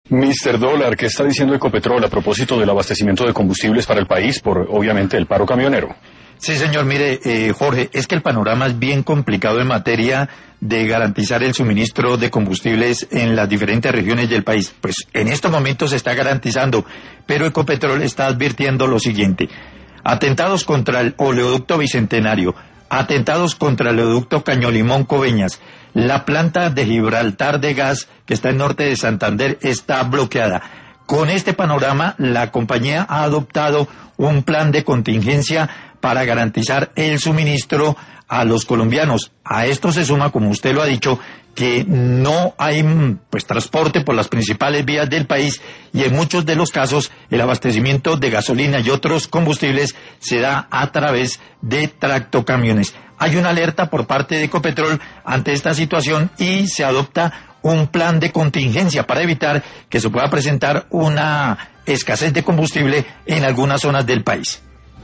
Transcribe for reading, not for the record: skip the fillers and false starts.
Mister Dólar, ¿qué está diciendo Ecopetrol a propósito del abastecimiento de combustibles para el país por, obviamente, el paro camionero? Sí, señor, mire, Jorge, es que el panorama es bien complicado en materia de garantizar el suministro de combustibles en las diferentes regiones del país. Pues en estos momentos se está garantizando, pero Ecopetrol está advirtiendo lo siguiente: atentados contra el oleoducto Bicentenario, atentados contra el oleoducto Cañolimón Coveñas, la planta de Gibraltar de gas que está en norte de Santander está bloqueada. Con este panorama, la compañía ha adoptado un plan de contingencia para garantizar el suministro a los colombianos. A esto se suma, como usted lo ha dicho, que no hay transporte por las principales vías del país y en muchos de los casos el abastecimiento de gasolina y otros combustibles se da a través de tractocamiones. Hay una alerta por parte de Ecopetrol ante esta situación y se adopta un plan de contingencia para evitar que se pueda presentar una escasez de combustible en algunas zonas del país.